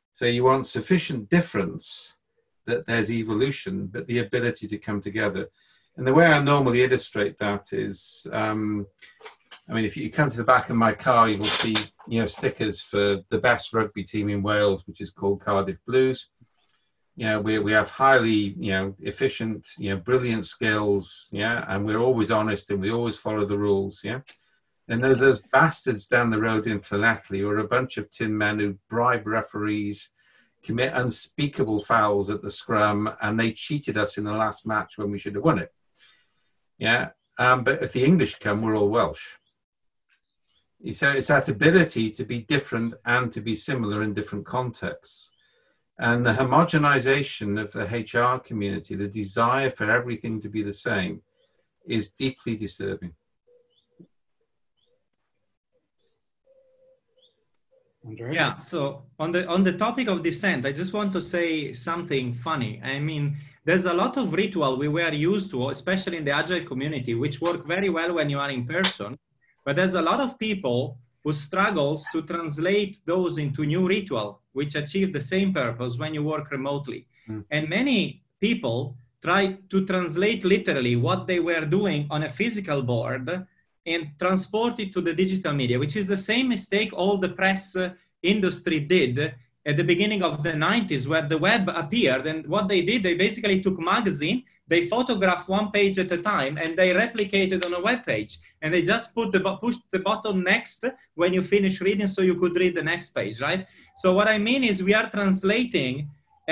So you want sufficient difference that there's evolution, but the ability to come together. And the way I normally illustrate that is, I mean, if you come to the back of my car, you will see, stickers for the best rugby team in Wales, which is called Cardiff Blues. We have highly, efficient, brilliant skills, and we're always honest and we always follow the rules, And there's those bastards down the road in Llanelli who are a bunch of tin men who bribe referees, commit unspeakable fouls at the scrum, and they cheated us in the last match when we should have won it. But if the English come, we're all Welsh. So it's that ability to be different and to be similar in different contexts. And the homogenization of the HR community, the desire for everything to be the same, is deeply disturbing. Andrea? Yeah, so on the topic of dissent, I just want to say something funny. I mean, there's a lot of ritual we were used to, especially in the Agile community, which work very well when you are in person. But there's a lot of people who struggles to translate those into new ritual, which achieve the same purpose when you work remotely. And many people try to translate literally what they were doing on a physical board and transport it to the digital media, which is the same mistake all the press industry did at the beginning of the 90s, where the web appeared. And what they did, they basically took magazine, they photographed one page at a time, and they replicated on a web page. And they just pushed the button next when you finish reading so you could read the next page, right? So what I mean is we are translating,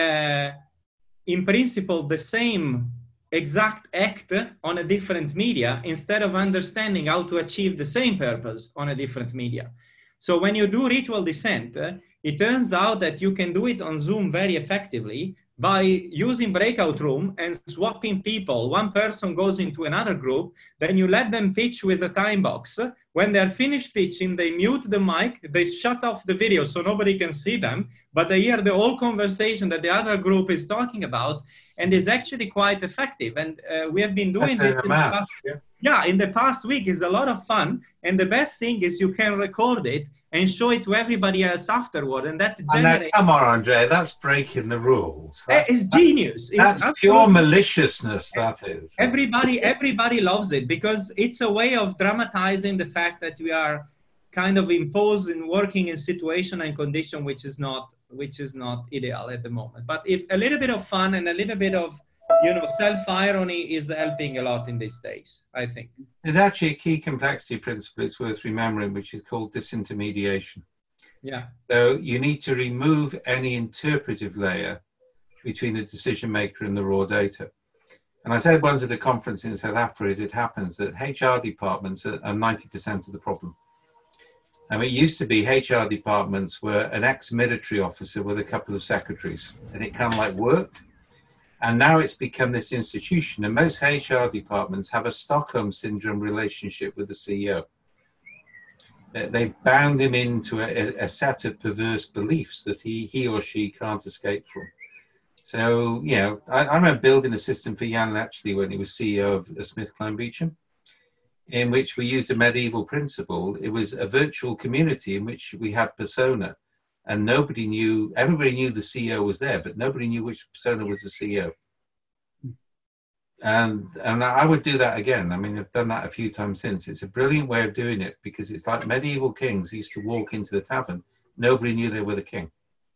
in principle, the same exact act on a different media instead of understanding how to achieve the same purpose on a different media. So when you do ritual dissent, it turns out that you can do it on Zoom very effectively by using breakout room and swapping people. One person goes into another group, then you let them pitch with a time box. When they're finished pitching, they mute the mic, they shut off the video so nobody can see them, but they hear the whole conversation that the other group is talking about, and is actually quite effective. And we have been doing it in the past week. Is a lot of fun. And the best thing is you can record it and show it to everybody else afterward. And that generates... Come on, Andre, that's breaking the rules. It's genius. That's pure maliciousness, that is. Everybody loves it because it's a way of dramatizing the fact that we are kind of imposed in working in situation and condition which is not ideal at the moment. But if a little bit of fun and a little bit of self-irony is helping a lot in these days, I think. There's actually a key complexity principle it's worth remembering, which is called disintermediation. Yeah. So you need to remove any interpretive layer between the decision maker and the raw data. And I said once at a conference in South Africa, as it happens, that HR departments are 90% of the problem. And it used to be HR departments were an ex-military officer with a couple of secretaries, and it kind of like worked. And now it's become this institution, and most HR departments have a Stockholm syndrome relationship with the CEO. They've bound him into a set of perverse beliefs that he or she can't escape from. So, I remember building a system for Jan Lechley when he was CEO of SmithKline Beecham, in which we used a medieval principle. It was a virtual community in which we had persona, and everybody knew the CEO was there, but nobody knew which persona was the CEO. And I would do that again. I mean, I've done that a few times since. It's a brilliant way of doing it because it's like medieval kings who used to walk into the tavern. Nobody knew they were the king.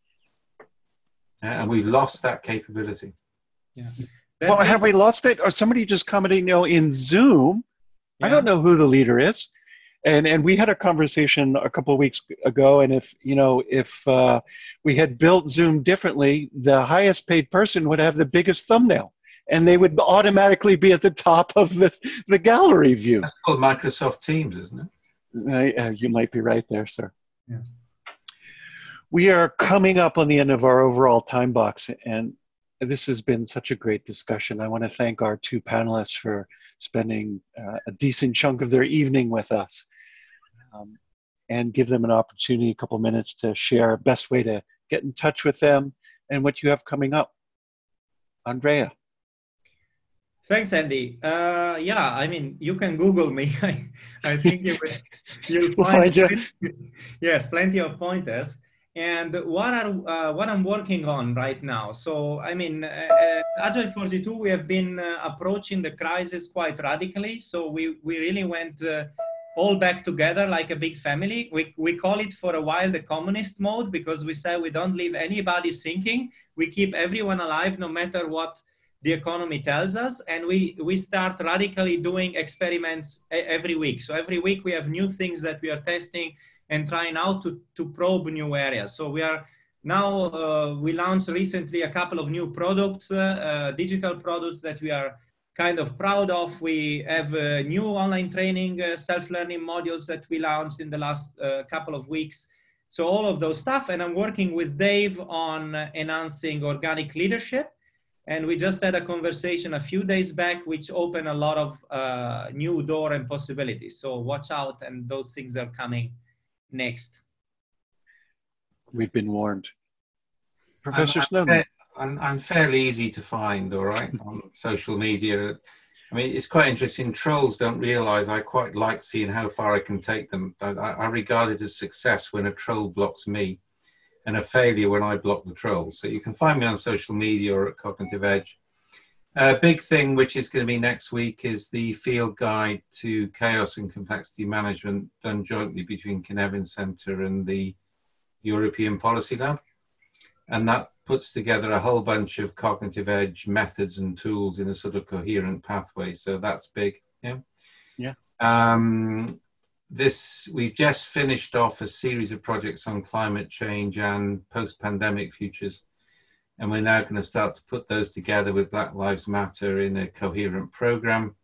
And we've lost that capability. Yeah. Well, have we lost it? Or somebody just commenting, in Zoom, I don't know who the leader is. And we had a conversation a couple of weeks ago, and if we had built Zoom differently, the highest paid person would have the biggest thumbnail, and they would automatically be at the top of the gallery view. That's called Microsoft Teams, isn't it? You might be right there, sir. Yeah. We are coming up on the end of our overall time box, and this has been such a great discussion. I want to thank our two panelists for spending a decent chunk of their evening with us, and give them an opportunity, a couple minutes to share best way to get in touch with them and what you have coming up. Andrea. Thanks, Andy. I mean, you can Google me. I think you'll find yes, plenty of pointers. and what I'm working on right now. So, I mean, Agile 42, we have been approaching the crisis quite radically. So we really went all back together like a big family. We call it for a while the communist mode, because we said we don't leave anybody sinking. We keep everyone alive no matter what the economy tells us. And we start radically doing experiments every week. So every week we have new things that we are testing and trying out to probe new areas. So we are now, we launched recently a couple of new products, digital products that we are kind of proud of. We have new online training, self-learning modules that we launched in the last couple of weeks. So all of those stuff. And I'm working with Dave on enhancing organic leadership. And we just had a conversation a few days back, which opened a lot of new door and possibilities. So watch out, and those things are coming next. We've been warned. Professor Snowden. I'm fairly easy to find, all right, on social media. I mean, it's quite interesting. Trolls don't realize I quite like seeing how far I can take them. I regard it as success when a troll blocks me, and a failure when I block the troll. So you can find me on social media or at Cognitive Edge. A big thing, which is going to be next week, is the field guide to chaos and complexity management, done jointly between Cynefin Centre and the European Policy Lab. And that puts together a whole bunch of Cognitive Edge methods and tools in a sort of coherent pathway. So that's big. Yeah. Yeah. We've just finished off a series of projects on climate change and post-pandemic futures. And we're now going to start to put those together with Black Lives Matter in a coherent program.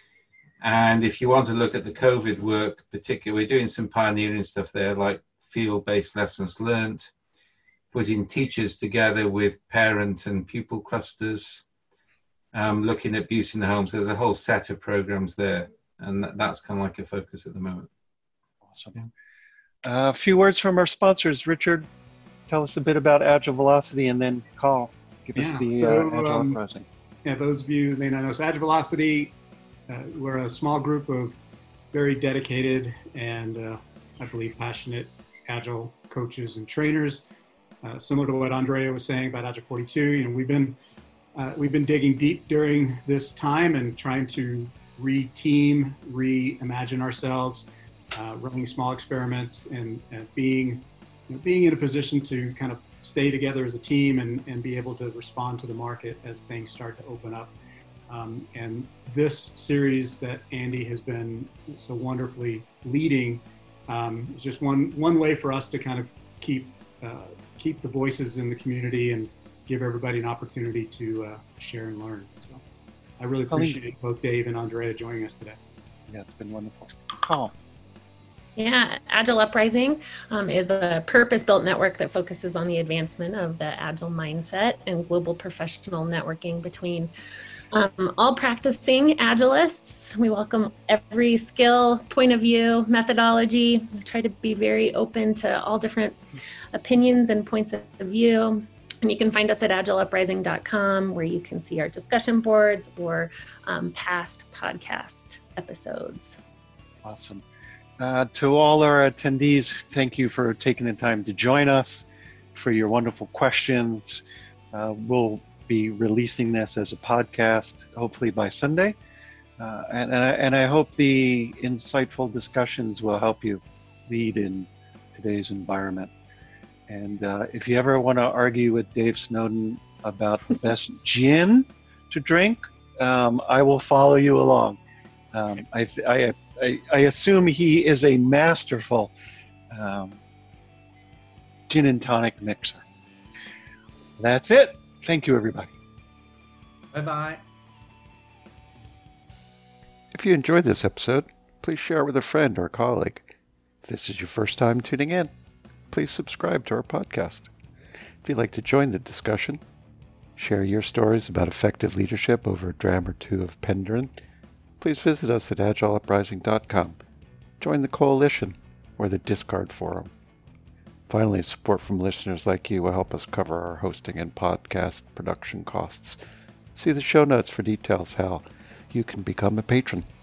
And if you want to look at the COVID work, particularly, we're doing some pioneering stuff there, like field-based lessons learned, putting teachers together with parent and pupil clusters, looking at abuse in the homes. There's a whole set of programs there. And that's kind of like a focus at the moment. Awesome. A few words from our sponsors. Richard, tell us a bit about Agile Velocity, and then Carl, give us the Agile Uprising. Yeah, those of you who may not know, so Agile Velocity, we're a small group of very dedicated and I believe passionate Agile coaches and trainers. Similar to what Andrea was saying about Agile 42, you know, we've been digging deep during this time and trying to re-team, reimagine ourselves, running small experiments, and being in a position to kind of stay together as a team and be able to respond to the market as things start to open up. And this series that Andy has been so wonderfully leading is just one way for us to kind of keep the voices in the community and give everybody an opportunity to share and learn. So I really appreciate both Dave and Andrea joining us today. Yeah, it's been wonderful. Paul. Yeah, Agile Uprising is a purpose-built network that focuses on the advancement of the Agile mindset and global professional networking between all practicing Agilists. We welcome every skill, point of view, methodology. We try to be very open to all different opinions and points of view. And you can find us at agileuprising.com, where you can see our discussion boards or past podcast episodes. Awesome. To all our attendees, thank you for taking the time to join us, for your wonderful questions. We'll be releasing this as a podcast, hopefully by Sunday. And I hope the insightful discussions will help you lead in today's environment. And if you ever want to argue with Dave Snowden about the best gin to drink, I will follow you along. I assume he is a masterful gin and tonic mixer. That's it. Thank you, everybody. Bye-bye. If you enjoyed this episode, please share it with a friend or colleague. If this is your first time tuning in, please subscribe to our podcast. If you'd like to join the discussion, share your stories about effective leadership over a dram or two of Penderin, please visit us at agileuprising.com. Join the coalition or the Discard forum. Finally, support from listeners like you will help us cover our hosting and podcast production costs. See the show notes for details how you can become a patron.